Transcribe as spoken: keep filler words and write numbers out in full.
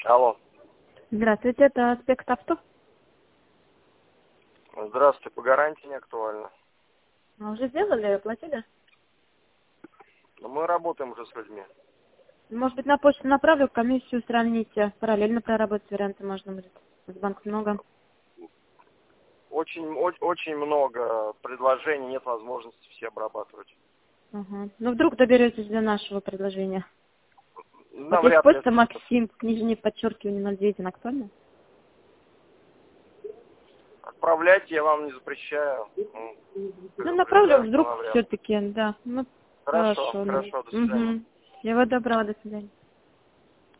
Алло. Здравствуйте, это Аспект Авто. Здравствуйте, по гарантии не актуально. А уже сделали, оплатили? Но мы работаем уже с людьми. Может быть, на почту направлю, комиссию сравните. Параллельно проработать варианты можно будет. С банк много. Очень, о- очень много предложений, нет возможности все обрабатывать. Ага. Ну, вдруг доберетесь до нашего предложения. Вот есть Навряд ли. почта Максим, нижнее подчеркивание ноль девять, она актуальна? Отправляйте, я вам не запрещаю. Ну, направлю, Предупреждаю, что вдруг навряд ли. все-таки, да. Ну, Хорошо, хорошо. Ну. хорошо, до свидания. Угу. Всего доброго, до свидания.